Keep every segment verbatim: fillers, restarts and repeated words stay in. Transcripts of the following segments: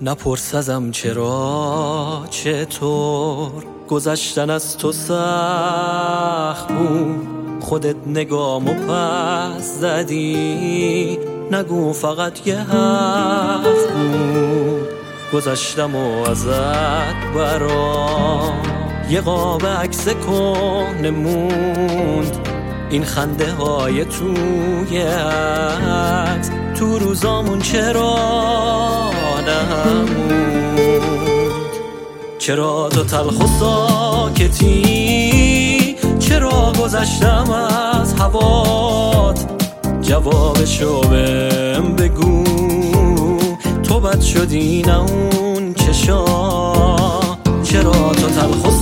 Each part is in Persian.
نپرس ازم چرا چطور گذشتن از تو سخت بود، خودت نگامو پس زدی، نگو فقط یه حرف بود. گذشتم و ازت برام یه قاب عکس کهنه موند، این خنده های توی عکس تو روزامون چرا نموند؟ چرا تو تلخ و ساکتی؟ چرا گذشتم از هوات؟ جوابشو بهم بگو، تو بد شدی نه اون چشا. چرا تو تلخ و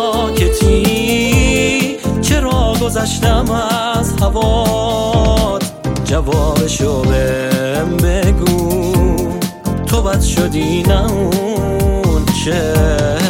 ساکتی؟ چرا گذشتم از هوات؟ جوابشو بهم بگو، تو بد شدی نه اون چشات.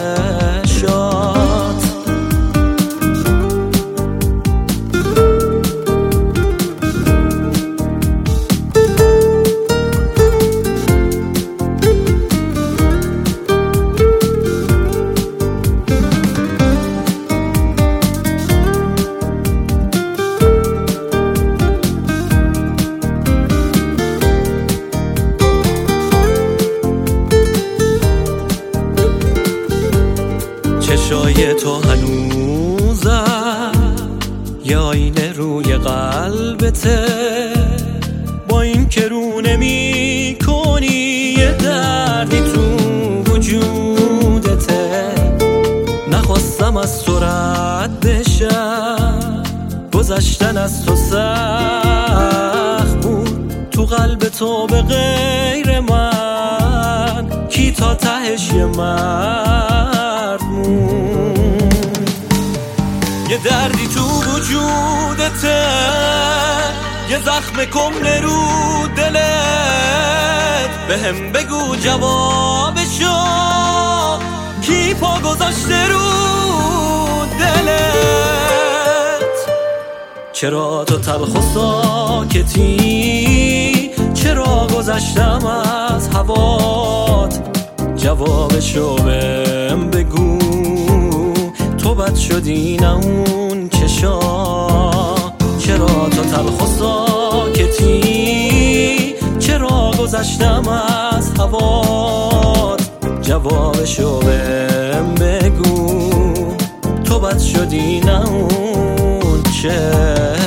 چشای تو هنوزم یه آینه روی قلبته، با این که رو نمی کنی یه دردی تو وجودته. نخواستم از تو رد بشم، گذشتن از تو سخت بود، تو قلب تو به غیر من کی تا تهش یه مرد موند. یه دردی تو وجودته، یه زخم کهنه رو دلت، بهم بگو جوابشو، کی پا گذاشته رو دلت؟ چرا تو تلخ و ساکتی؟ چرا گذشتم از هوات؟ جوابشو بهم بگو، تو بد شدی نه اون چشا. چرا تو تلخ و ساکتی؟ چرا گذشتم از هوات؟ جوابشو بهم بگو، تو بد شدی نه اون چشا.